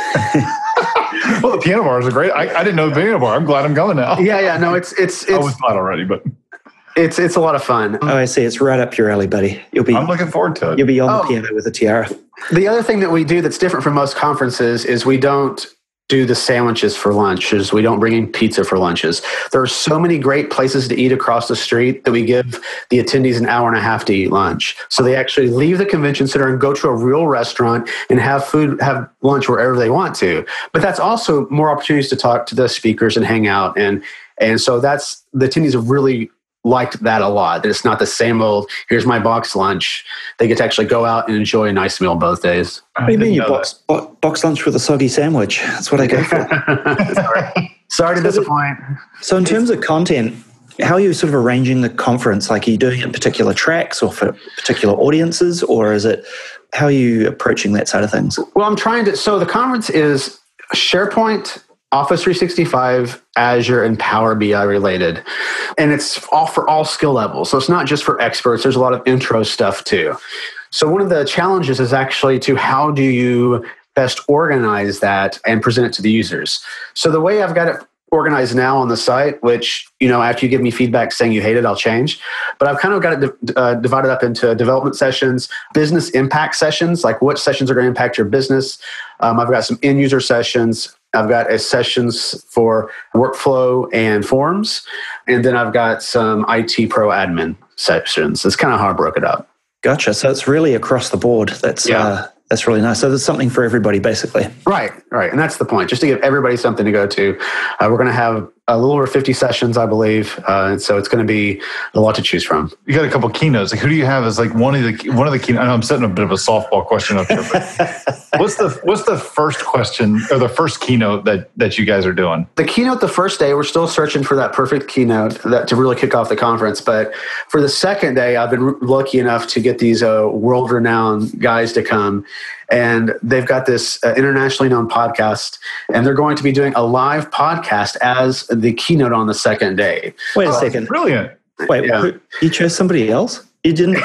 well, the piano bar is a great, I, I didn't know the piano bar. I'm glad I'm going now. Yeah, yeah, no, it's, it's, it's I was glad already, but. It's it's a lot of fun. Oh, I see. It's right up your alley, buddy. You'll be. I'm looking forward to it. You'll be on oh. the piano with a tiara. The other thing that we do that's different from most conferences is we don't do the sandwiches for lunches. We don't bring in pizza for lunches. There are so many great places to eat across the street that we give the attendees an hour and a half to eat lunch. So they actually leave the convention center and go to a real restaurant and have food, have lunch wherever they want to. But that's also more opportunities to talk to the speakers and hang out. And and so that's the attendees have really liked that a lot. That it's not the same old, here's my box lunch. They get to actually go out and enjoy a nice meal both days. What do you mean you box, bo- box lunch with a soggy sandwich? That's what I go for. Sorry. Sorry to disappoint. So in terms of content, how are you sort of arranging the conference? Like, are you doing it in particular tracks or for particular audiences, or is it, how are you approaching that side of things? Well, I'm trying to, so the conference is SharePoint, Office three sixty-five, Azure, and Power B I related. And it's all for all skill levels. So it's not just for experts. There's a lot of intro stuff too. So one of the challenges is actually to how do you best organize that and present it to the users. So the way I've got it organized now on the site, which, you know, after you give me feedback saying you hate it, I'll change. But I've kind of got it uh, divided up into development sessions, business impact sessions, like what sessions are going to impact your business. Um, I've got some end user sessions. I've got a sessions for workflow and forms. And then I've got some I T pro admin sessions. That's kind of how I broke it up. Gotcha. So it's really across the board. That's yeah. uh, that's really nice. So there's something for everybody, basically. Right, right. And that's the point, just to give everybody something to go to. Uh, we're going to have a little over fifty sessions, I believe. Uh, and so it's going to be a lot to choose from. You got a couple of keynotes. Like, who do you have as like one of the one of the keynotes? I know I'm setting a bit of a softball question up here, but what's the what's the first question or the first keynote that that you guys are doing? The keynote the first day, we're still searching for that perfect keynote that to really kick off the conference. But for the second day, I've been lucky enough to get these uh, world-renowned guys to come. And they've got this uh, internationally known podcast, and they're going to be doing a live podcast as the keynote on the second day. Wait a oh, second. Brilliant. Wait, yeah. who, you chose somebody else? You didn't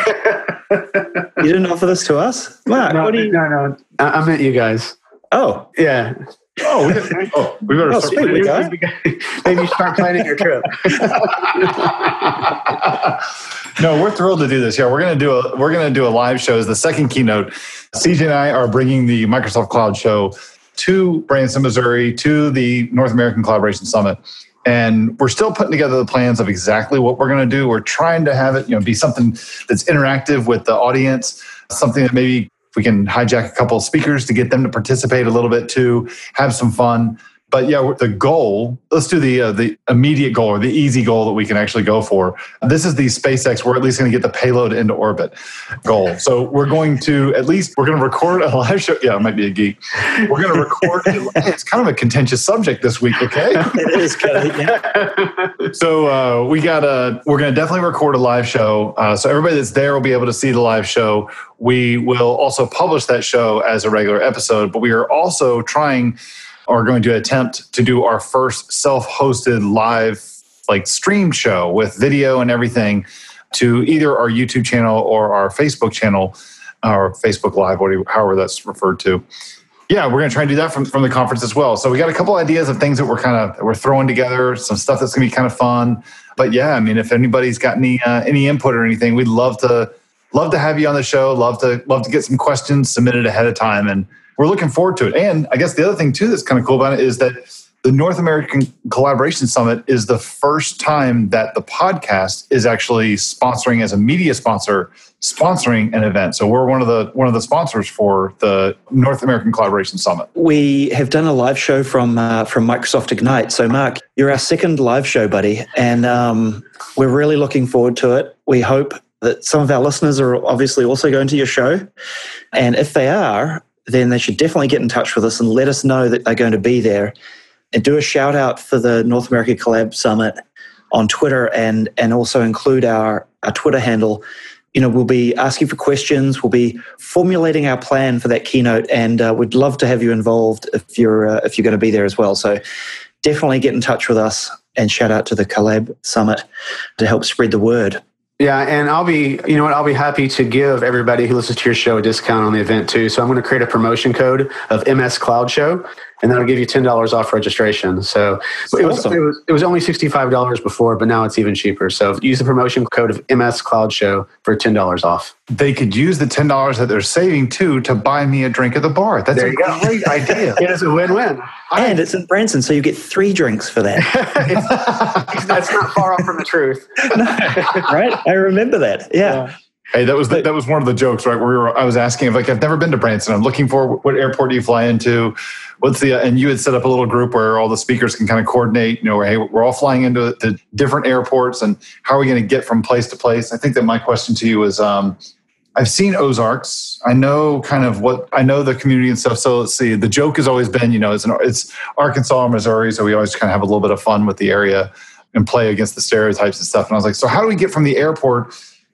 You didn't offer this to us? Mark, no, what do you... no, no. I, I meant you guys. Oh. Yeah. Oh, we, got, oh, we better oh, start sweet, we planning. got Maybe start planning your trip. No, we're thrilled to do this. Yeah, we're gonna do a we're gonna do a live show as the second keynote. C J and I are bringing the Microsoft Cloud Show to Branson, Missouri, to the North American Collaboration Summit. And we're still putting together the plans of exactly what we're going to do. We're trying to have it, you know, be something that's interactive with the audience, something that maybe we can hijack a couple of speakers to get them to participate a little bit too, have some fun. But yeah, the goal, let's do the uh, the immediate goal or the easy goal that we can actually go for. This is the SpaceX, we're at least going to get the payload into orbit goal. So we're going to, at least, we're going to record a live show. Yeah, I might be a geek. We're going to record, it's kind of a contentious subject this week, okay? It is kind of, yeah. So uh, we got a, we're going to definitely record a live show. Uh, so everybody that's there will be able to see the live show. We will also publish that show as a regular episode, but we are also trying, are going to attempt to do our first self-hosted live, like stream show with video and everything to either our YouTube channel or our Facebook channel, or Facebook Live, however that's referred to. Yeah, we're going to try and do that from, from the conference as well. So we got a couple ideas of things that we're kind of that we're throwing together, some stuff that's going to be kind of fun. But yeah, I mean, if anybody's got any uh, any input or anything, we'd love to love to have you on the show. Love to love to get some questions submitted ahead of time, and we're looking forward to it. And I guess the other thing too that's kind of cool about it is that the North American Collaboration Summit is the first time that the podcast is actually sponsoring as a media sponsor, sponsoring an event. So we're one of the one of the sponsors for the North American Collaboration Summit. We have done a live show from uh, from Microsoft Ignite. So Mark, you're our second live show, buddy, and um, we're really looking forward to it. We hope that some of our listeners are obviously also going to your show, and if they are, then they should definitely get in touch with us and let us know that they're going to be there. And do a shout out for the North America Collab Summit on Twitter, and and also include our, our Twitter handle. You know, we'll be asking for questions. We'll be formulating our plan for that keynote, and uh, we'd love to have you involved if you're uh, if you're going to be there as well. So definitely get in touch with us, and shout out to the Collab Summit to help spread the word. Yeah, and I'll be, you know what, I'll be happy to give everybody who listens to your show a discount on the event too. So I'm going to create a promotion code of M S Cloud Show, and that'll give you ten dollars off registration. So it was, awesome. it was it was only sixty-five dollars before, but now it's even cheaper. So use the promotion code of M S Cloud Show for ten dollars off. They could use the ten dollars that they're saving too to buy me a drink at the bar. That's there a great go. idea. It is a win-win. And it's in Branson, so you get three drinks for that. it's, that's not far off from the truth. No, right? I remember that. Yeah. yeah. Hey, that was the, that was one of the jokes, right? Where we were, I was asking if, like, I've never been to Branson. I'm looking for what airport do you fly into? What's the? And you had set up a little group where all the speakers can kind of coordinate. You know, where, hey, we're all flying into to different airports, and how are we going to get from place to place? I think that my question to you is, um, I've seen Ozarks. I know kind of what I know the community and stuff. So let's see. The joke has always been, you know, it's an, it's Arkansas or Missouri, so we always kind of have a little bit of fun with the area and play against the stereotypes and stuff. And I was like, so how do we get from the airport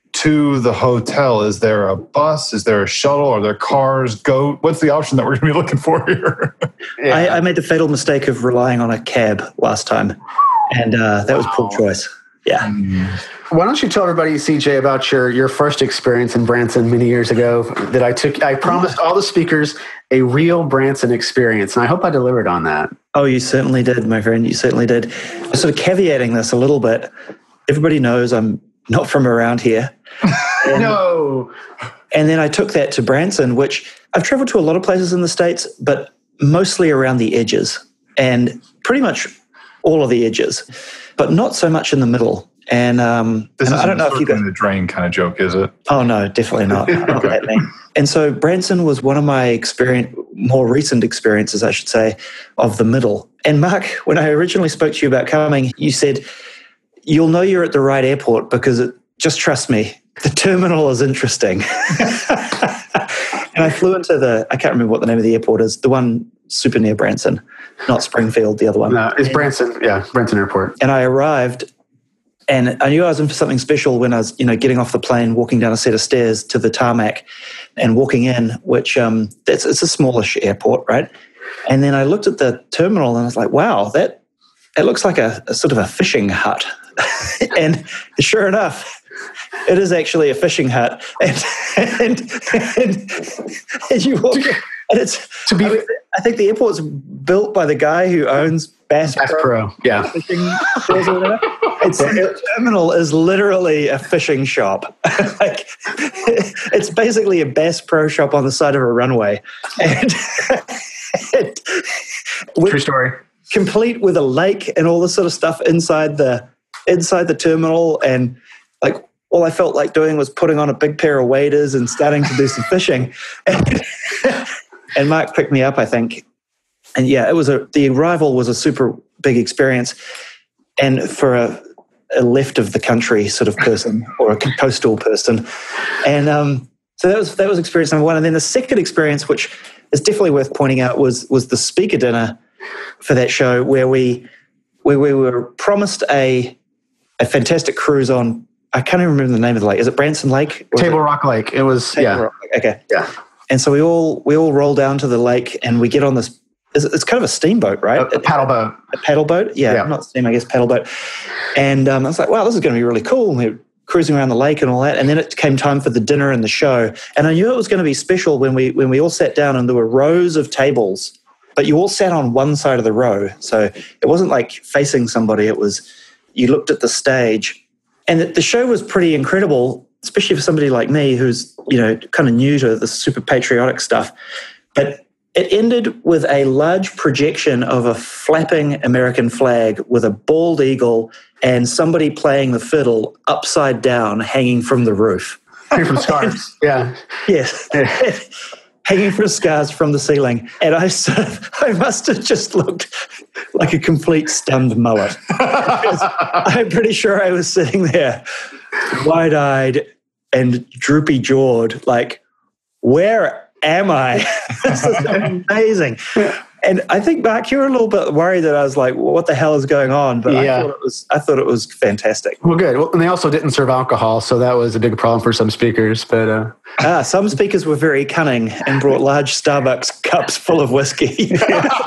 to the hotel? Is there a bus? Is there a shuttle? Are there cars? Go? What's the option that we're going to be looking for here? yeah. I, I made the fatal mistake of relying on a cab last time, and uh, that was poor choice. Yeah. Mm. Why don't you tell everybody, C J, about your, your first experience in Branson many years ago that I took, I promised all the speakers a real Branson experience, and I hope I delivered on that. Oh, you certainly did, my friend. You certainly did. Sort of caveating this a little bit, everybody knows I'm not from around here. And, no. And then I took that to Branson, which I've traveled to a lot of places in the States, but mostly around the edges, and pretty much all of the edges, but not so much in the middle. And, um, this and is I don't know if you got the drain kind of joke, is it? Oh no, definitely not. Not okay. that thing. And so Branson was one of my experience, more recent experiences, I should say, of the middle. And Mark, when I originally spoke to you about coming, you said, you'll know you're at the right airport because it, just trust me, the terminal is interesting. And I flew into the, I can't remember what the name of the airport is, the one super near Branson, not Springfield, the other one. No, it's Branson, yeah, Branson Airport. And I arrived, and I knew I was in for something special when I was, you know, getting off the plane, walking down a set of stairs to the tarmac and walking in, which um, it's, it's a smallish airport, right? And then I looked at the terminal and I was like, wow, that it looks like a, a sort of a fishing hut. And sure enough, it is actually a fishing hut. And, and, and, and you walk in, and it's, to be, I, mean, I think the airport's built by the guy who owns Bass, Bass Pro. Pro. Yeah. Fishing shows or whatever. It's, the terminal is literally a fishing shop. Like, it's basically a Bass Pro shop on the side of a runway. And, and with, true story. Complete with a lake and all this sort of stuff inside the inside the terminal. And like, all I felt like doing was putting on a big pair of waders and starting to do some fishing. And, and Mark picked me up, I think. And yeah, it was a the arrival was a super big experience. And for a, a left of the country sort of person or a coastal person. And um, so that was that was experience number one. And then the second experience, which is definitely worth pointing out, was was the speaker dinner for that show, where we where we were promised a a fantastic cruise on, I can't even remember the name of the lake. Is it Branson Lake? Table Rock Lake. It was, Table yeah. Rock. Okay. Yeah. And so we all we all roll down to the lake and we get on this, it's kind of a steamboat, right? A, a paddle boat. A paddle boat? Yeah, yeah. Not steam, I guess, paddle boat. And um, I was like, wow, this is going to be really cool. And we're cruising around the lake and all that. And then it came time for the dinner and the show. And I knew it was going to be special when we when we all sat down and there were rows of tables, but you all sat on one side of the row. So it wasn't like facing somebody. It was, you looked at the stage. And the show was pretty incredible, especially for somebody like me who's, you know, kind of new to the super patriotic stuff. But it ended with a large projection of a flapping American flag with a bald eagle and somebody playing the fiddle upside down hanging from the roof. Hanging from scarves, yeah. Yes. Hanging from scars from the ceiling. And I sort of, I must have just looked like a complete stunned mullet. I'm pretty sure I was sitting there wide-eyed and droopy-jawed, like, where am I? This is amazing. And I think, Mark, you were a little bit worried that I was like, well, what the hell is going on? But yeah. I thought it was I thought it was fantastic. Well, good. Well, and they also didn't serve alcohol, so that was a big problem for some speakers. But uh... ah, some speakers were very cunning and brought large Starbucks cups full of whiskey.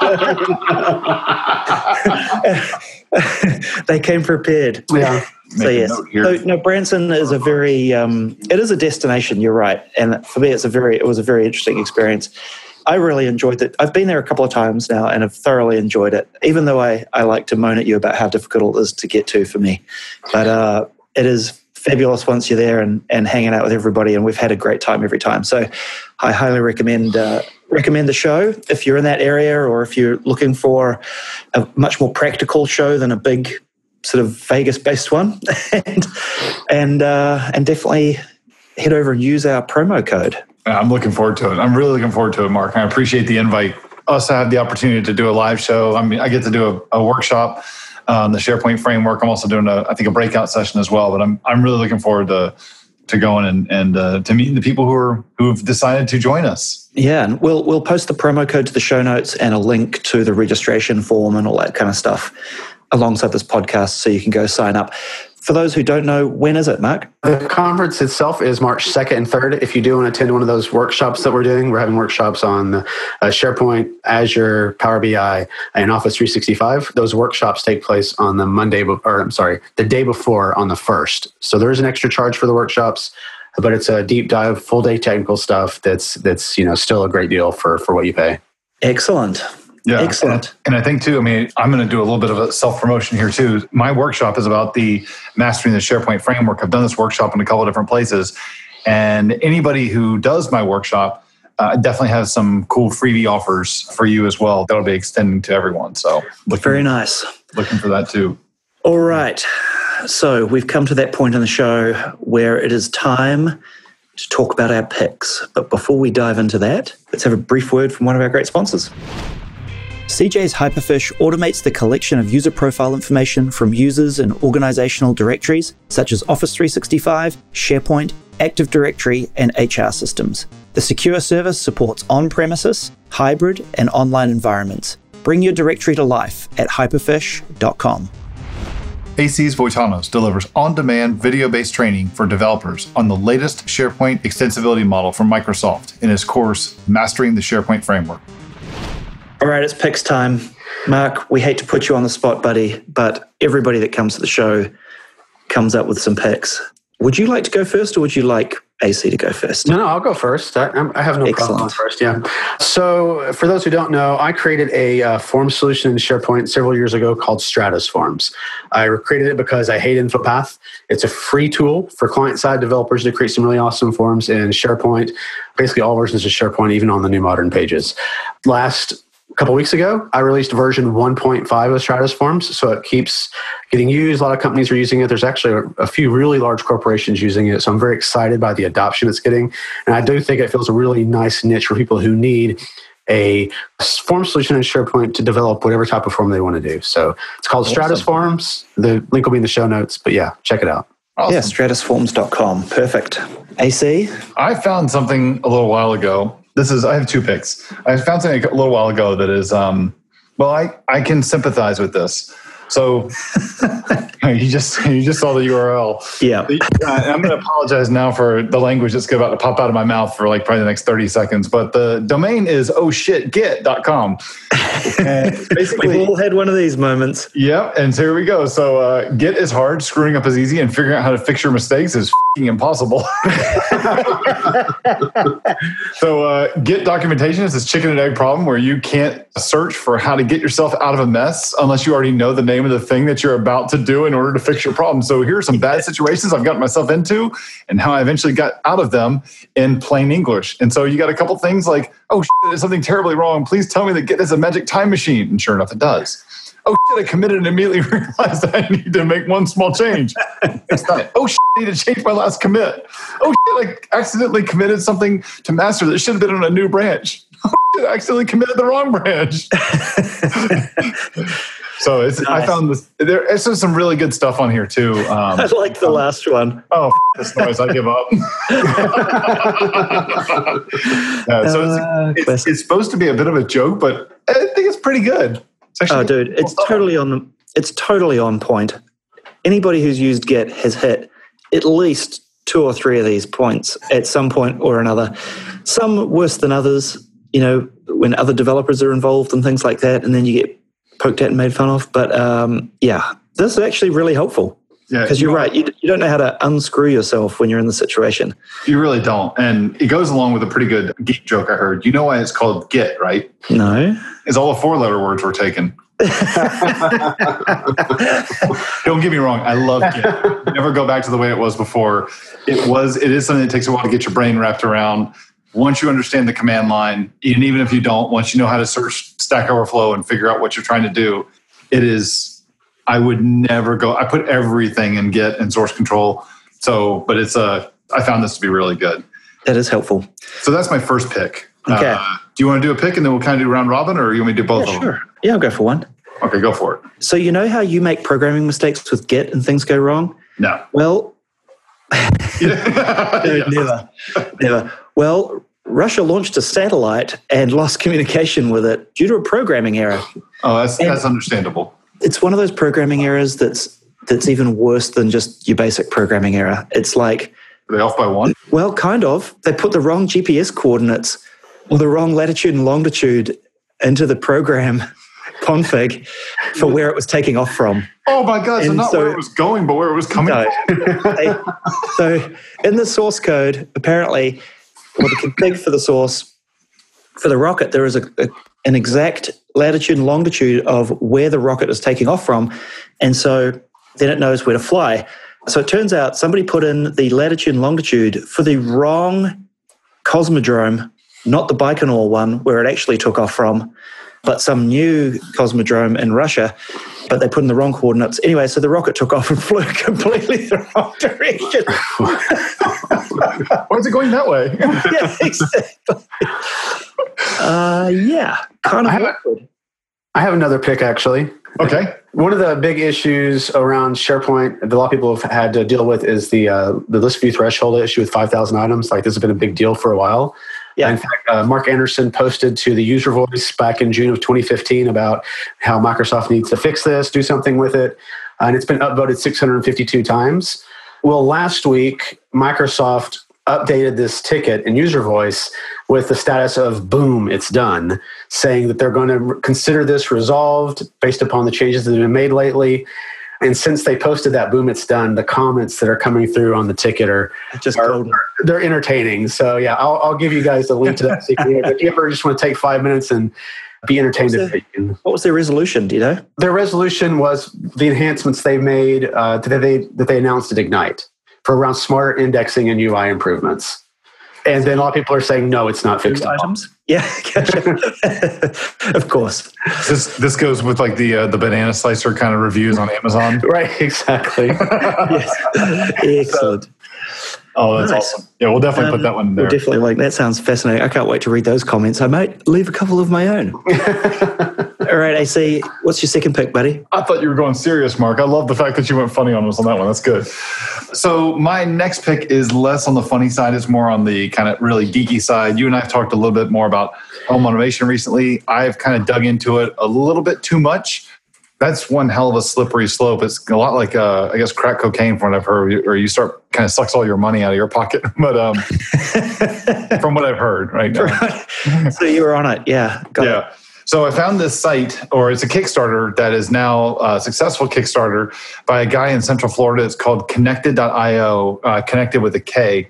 They came prepared. Yeah. So yes, so, no, Branson is a very, um, it is a destination, you're right. And for me, it's a very, it was a very interesting experience. I really enjoyed it. I've been there a couple of times now and have thoroughly enjoyed it, even though I, I like to moan at you about how difficult it is to get to for me. But uh, it is fabulous once you're there and, and hanging out with everybody, and we've had a great time every time. So I highly recommend uh, recommend the show if you're in that area, or if you're looking for a much more practical show than a big sort of Vegas-based one. and and, uh, and definitely head over and use our promo code. I'm looking forward to it. I'm really looking forward to it, Mark. I appreciate the invite. Us to have the opportunity to do a live show. I mean, I get to do a, a workshop on the SharePoint framework. I'm also doing a, I think, a breakout session as well. But I'm, I'm really looking forward to, to going and and uh, to meeting the people who are who've decided to join us. Yeah, and we'll we'll post the promo code to the show notes and a link to the registration form and all that kind of stuff alongside this podcast, so you can go sign up. For those who don't know, when is it, Mark? The conference itself is March second and third. If you do want to attend one of those workshops that we're doing, we're having workshops on uh, SharePoint, Azure, Power B I, and Office three sixty-five. Those workshops take place on the Monday, or I'm sorry, the day before on the first. So there is an extra charge for the workshops, but it's a deep dive, full day technical stuff that's, that's you know, still a great deal for, for what you pay. Excellent. Yeah. Excellent. And I think too, I mean, I'm going to do a little bit of a self-promotion here too. My workshop is about the mastering the SharePoint framework. I've done this workshop in a couple of different places. And anybody who does my workshop uh, definitely has some cool freebie offers for you as well. That'll be extending to everyone. So looking, very nice. Looking for that too. All right. So we've come to that point in the show where it is time to talk about our picks. But before we dive into that, let's have a brief word from one of our great sponsors. C J's Hyperfish automates the collection of user profile information from users in organizational directories such as Office three sixty-five, SharePoint, Active Directory, and H R systems. The secure service supports on-premises, hybrid, and online environments. Bring your directory to life at hyperfish dot com. A C's Voitanos delivers on-demand video-based training for developers on the latest SharePoint extensibility model from Microsoft in his course, Mastering the SharePoint Framework. All right, it's picks time. Mark, we hate to put you on the spot, buddy, but everybody that comes to the show comes up with some picks. Would you like to go first, or would you like A C to go first? No, no, I'll go first. I, I have no Excellent. problem going first, yeah. So for those who don't know, I created a uh, form solution in SharePoint several years ago called Stratus Forms. I created it because I hate InfoPath. It's a free tool for client-side developers to create some really awesome forms in SharePoint, basically all versions of SharePoint, even on the new modern pages. Last A couple weeks ago, I released version one point five of Stratus Forms, so it keeps getting used. A lot of companies are using it. There's actually a, a few really large corporations using it, so I'm very excited by the adoption it's getting. And I do think it fills a really nice niche for people who need a form solution in SharePoint to develop whatever type of form they want to do. So it's called awesome. Stratus Forms. The link will be in the show notes, but yeah, check it out. Awesome. Yeah, stratus forms dot com. Perfect. A C? I found something a little while ago. This is, I have two picks. I found something a little while ago that is, um, well, I, I can sympathize with this. So You just you just saw the U R L. Yeah. I'm going to apologize now for the language that's about to pop out of my mouth for like probably the next thirty seconds. But the domain is oh shit get dot com. And basically, we've all had one of these moments. Yep. And so here we go. So uh, Git is hard, screwing up is easy, and figuring out how to fix your mistakes is f***ing impossible. So uh, Git documentation is this chicken and egg problem where you can't search for how to get yourself out of a mess unless you already know the name of the thing that you're about to do in order to fix your problem. So here are some bad situations I've gotten myself into and how I eventually got out of them in plain English. And so you got a couple things like, oh shit, there's something terribly wrong. Please tell me that Git is a magic time machine. And sure enough, it does. Oh shit, I committed and immediately realized that I need to make one small change. It's not, oh shit, I need to change my last commit. Oh shit, I accidentally committed something to master that should have been on a new branch. Oh shit, I accidentally committed the wrong branch. So it's, nice. I found this, there's some really good stuff on here too. Um, I like the um, last one. Oh, f- this noise, I give up. Yeah, so it's, it's, it's supposed to be a bit of a joke, but I think it's pretty good. It's oh, dude, it's totally on. It's totally on point. Anybody who's used Git has hit at least two or three of these points at some point or another. Some worse than others. You know, when other developers are involved and things like that, and then you get poked at and made fun of. But um, yeah, this is actually really helpful. Yeah, because you're right. You, you don't know how to unscrew yourself when you're in the situation. You really don't. And it goes along with a pretty good geek joke I heard. You know why it's called Git, right? No. It's all the four-letter words were taken. Don't get me wrong. I love Git. Never go back to the way it was before. It was. It is something that takes a while to get your brain wrapped around. Once you understand the command line, and even if you don't, once you know how to search Stack Overflow and figure out what you're trying to do, it is... I would never go. I put everything in Git and source control. So, but it's a. I found this to be really good. That is helpful. So that's my first pick. Okay. Uh, do you want to do a pick and then we'll kind of do round robin, or you want me to do both yeah, of sure. them? Yeah, I'll go for one. Okay, go for it. So you know how you make programming mistakes with Git and things go wrong? No. Well, no, never, never. Well, Russia launched a satellite and lost communication with it due to a programming error. Oh, that's and that's understandable. It's one of those programming errors that's that's even worse than just your basic programming error. It's like... Are they off by one? Well, kind of. They put the wrong G P S coordinates or the wrong latitude and longitude into the program config for where it was taking off from. Oh my God, so and not so, where it was going, but where it was coming no. from. they, so in the source code, apparently, or the config for the source, for the rocket, there is a, a an exact latitude and longitude of where the rocket is taking off from. And so then it knows where to fly. So it turns out somebody put in the latitude and longitude for the wrong cosmodrome, not the Baikonur one where it actually took off from, but some new cosmodrome in Russia, but they put in the wrong coordinates. Anyway, so the rocket took off and flew completely the wrong direction. Why is it going that way? Yeah, exactly. Uh, yeah, kind of I have, awkward. I have another pick, actually. Okay. One of the big issues around SharePoint that a lot of people have had to deal with is the uh, the list view threshold issue with five thousand items. Like, this has been a big deal for a while. Yeah. In fact, uh, Mark Anderson posted to the user voice back in June of twenty fifteen about how Microsoft needs to fix this, do something with it. And it's been upvoted six hundred fifty-two times. Well, last week, Microsoft updated this ticket in user voice with the status of boom, it's done, saying that they're going to consider this resolved based upon the changes that have been made lately. And since they posted that boom, it's done, the comments that are coming through on the ticket are just are, they're entertaining. So yeah, I'll, I'll give you guys the link to that. So you if you ever just want to take five minutes and be entertained. What was, the, what was their resolution? Do you know? Their resolution was the enhancements they made uh, that they that they announced at Ignite for around smarter indexing and U I improvements. And then a lot of people are saying, no, it's not fixed items. Yeah, of course. This this goes with like the uh, the banana slicer kind of reviews on Amazon. Right, exactly. Yes, excellent. So, oh, that's nice. Awesome. Yeah, we'll definitely um, put that one there. We'll definitely like that. Sounds fascinating. I can't wait to read those comments. I might leave a couple of my own. All right, A C, what's your second pick, buddy? I thought you were going serious, Mark. I love the fact that you went funny on us on that one. That's good. So my next pick is less on the funny side. It's more on the kind of really geeky side. You and I have talked a little bit more about home automation recently. I've kind of dug into it a little bit too much. that's one hell of a slippery slope. It's a lot like, uh, I guess, crack cocaine from what I've heard, or you start kind of sucks all your money out of your pocket. But um, from what I've heard, right now. Right. So you were on it. Yeah. Got yeah. It. So I found this site, or it's a Kickstarter that is now a successful Kickstarter by a guy in Central Florida. It's called connected dot io, uh, connected with a K.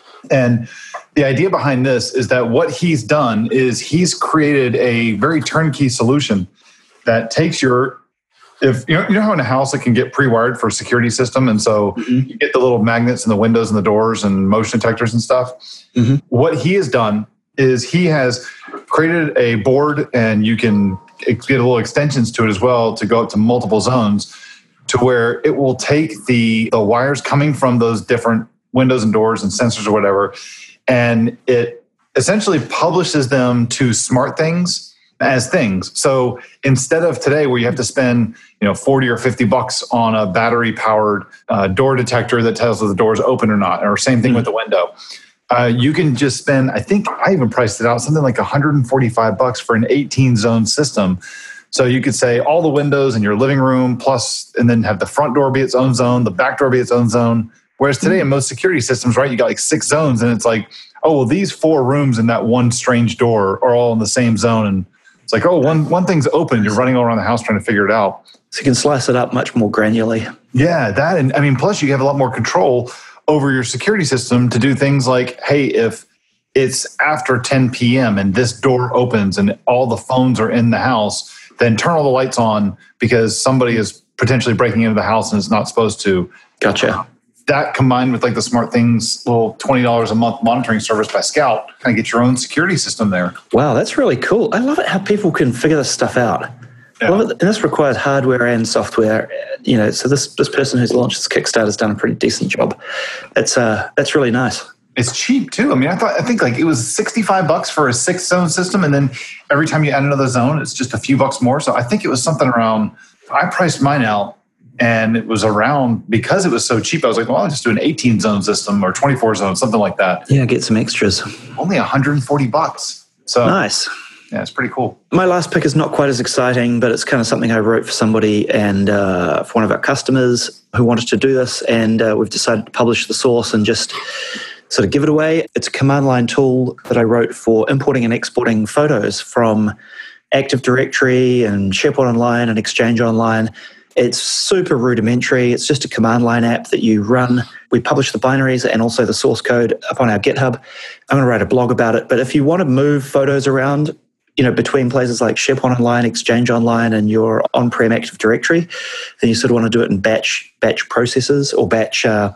And the idea behind this is that what he's done is he's created a very turnkey solution that takes your, if you know, you know how in a house it can get pre-wired for a security system, and so mm-hmm. you get the little magnets in the windows and the doors and motion detectors and stuff. Mm-hmm. What he has done is he has created a board, and you can get little extensions to it as well to go up to multiple zones, to where it will take the, the wires coming from those different windows and doors and sensors or whatever, and it essentially publishes them to SmartThings as things. So instead of today where you have to spend, you know, forty or fifty bucks on a battery powered uh, door detector that tells if the door is open or not, or same thing mm-hmm. with the window, uh, you can just spend, I think I even priced it out, something like one hundred forty-five bucks for an eighteen zone system. So you could say all the windows in your living room plus, and then have the front door be its own zone, the back door be its own zone. Whereas today in most security systems, right, you got like six zones, and it's like, oh, well, these four rooms in that one strange door are all in the same zone. And it's like, oh, one, one thing's open. You're running all around the house trying to figure it out. So you can slice it up much more granularly. Yeah, that. And I mean, plus you have a lot more control over your security system to do things like, hey, if it's after ten p.m. and this door opens and all the phones are in the house, then turn all the lights on because somebody is potentially breaking into the house and is not supposed to. Gotcha. That combined with like the SmartThings little twenty dollars a month monitoring service by Scout, kind of get your own security system there. Wow, that's really cool. I love it how people can figure this stuff out. Yeah. I love it. And this requires hardware and software. You know, so this this person who's launched this Kickstarter has done a pretty decent job. It's uh, that's really nice. It's cheap too. I mean, I thought I think like it was sixty-five bucks for a six zone system, and then every time you add another zone, it's just a few bucks more. So I think it was something around. I priced mine out. And it was around, because it was so cheap, I was like, well, I'll just do an eighteen zone system or twenty-four zone, something like that. Yeah, get some extras. Only one hundred forty bucks. So nice. Yeah, it's pretty cool. My last pick is not quite as exciting, but it's kind of something I wrote for somebody and uh, for one of our customers who wanted to do this. And uh, we've decided to publish the source and just sort of give it away. It's a command line tool that I wrote for importing and exporting photos from Active Directory and SharePoint Online and Exchange Online. It's super rudimentary. It's just a command line app that you run. We publish the binaries and also the source code up on our GitHub. I'm going to write a blog about it. But if you want to move photos around, you know, between places like SharePoint Online, Exchange Online, and your on-prem Active Directory, then you sort of want to do it in batch batch processes or batch uh,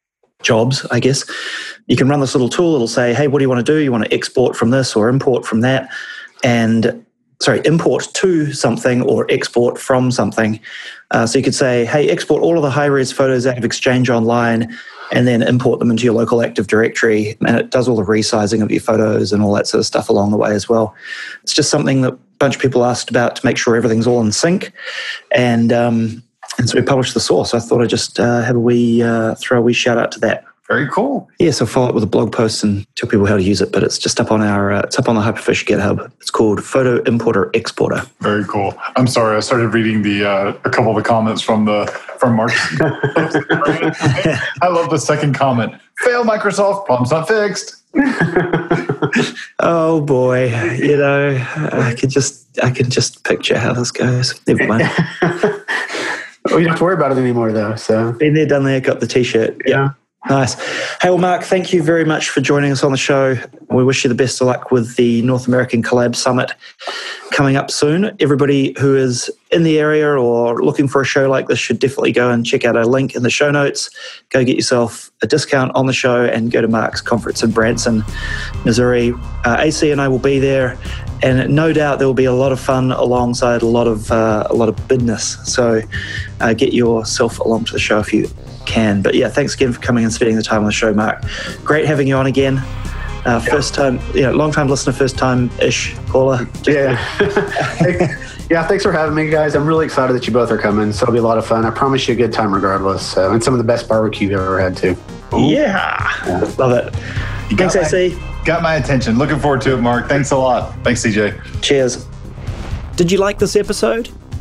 jobs, I guess. You can run this little tool. It'll say, hey, what do you want to do? You want to export from this or import from that. And sorry, import to something or export from something. Uh, so you could say, hey, export all of the high-res photos out of Exchange Online and then import them into your local Active Directory. And it does all the resizing of your photos and all that sort of stuff along the way as well. It's just something that a bunch of people asked about to make sure everything's all in sync. And um, and so we published the source. So I thought I'd just uh, have a wee, uh, throw a wee shout out to that. Very cool. Yeah, so follow up with a blog post and tell people how to use it. But it's just up on our, uh, it's up on the Hyperfish GitHub. It's called Photo Importer Exporter. Very cool. I'm sorry, I started reading the uh, a couple of the comments from the from Mark. I love the second comment. Fail Microsoft, problem's not fixed. Oh boy, you know, I could just I could just picture how this goes. Never mind. Well, you don't have to worry about it anymore, though. So been there, done there. Got the t-shirt. Yeah. yeah. Nice. Hey, well, Mark, thank you very much for joining us on the show. We wish you the best of luck with the North American Collab Summit coming up soon. Everybody who is in the area or looking for a show like this should definitely go and check out our link in the show notes. Go get yourself a discount on the show and go to Mark's conference in Branson, Missouri. Uh, A C and I will be there, and no doubt there will be a lot of fun alongside a lot of uh, a lot of business. So uh, get yourself along to the show if you can. But yeah, thanks again for coming and spending the time on the show, Mark. Great having you on again. Uh, first time, you know, long time listener, first time ish caller. Yeah. Yeah, thanks for having me, guys. I'm really excited that you both are coming. So it'll be a lot of fun. I promise you a good time regardless. So, and some of the best barbecue you've ever had too. Yeah. yeah. Love it. You thanks, my, A C. Got my attention. Looking forward to it, Mark. Thanks a lot. Thanks, C J. Cheers. Did you like this episode? Please tweet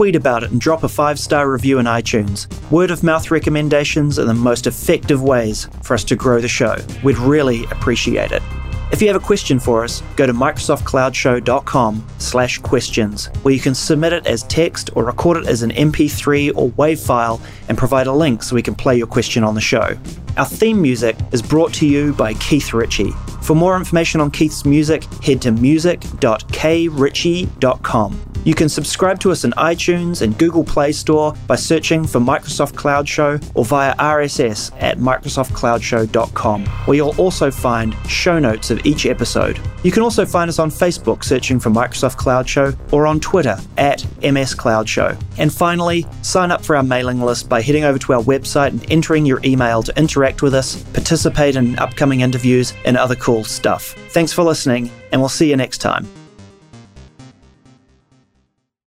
tweet about it and drop a five-star review in iTunes. Word-of-mouth recommendations are the most effective ways for us to grow the show. We'd really appreciate it. If you have a question for us, go to microsoftcloudshow.com slash questions, where you can submit it as text or record it as an M P three or WAV file and provide a link so we can play your question on the show. Our theme music is brought to you by Keith Ritchie. For more information on Keith's music, head to music dot k ritchie dot com. You can subscribe to us in iTunes and Google Play Store by searching for Microsoft Cloud Show or via R S S at microsoft cloud show dot com, where you'll also find show notes of each episode. You can also find us on Facebook searching for Microsoft Cloud Show or on Twitter at M S Cloud Show. And finally, sign up for our mailing list by heading over to our website and entering your email to interact with us, participate in upcoming interviews, and other cool stuff. Thanks for listening, and we'll see you next time.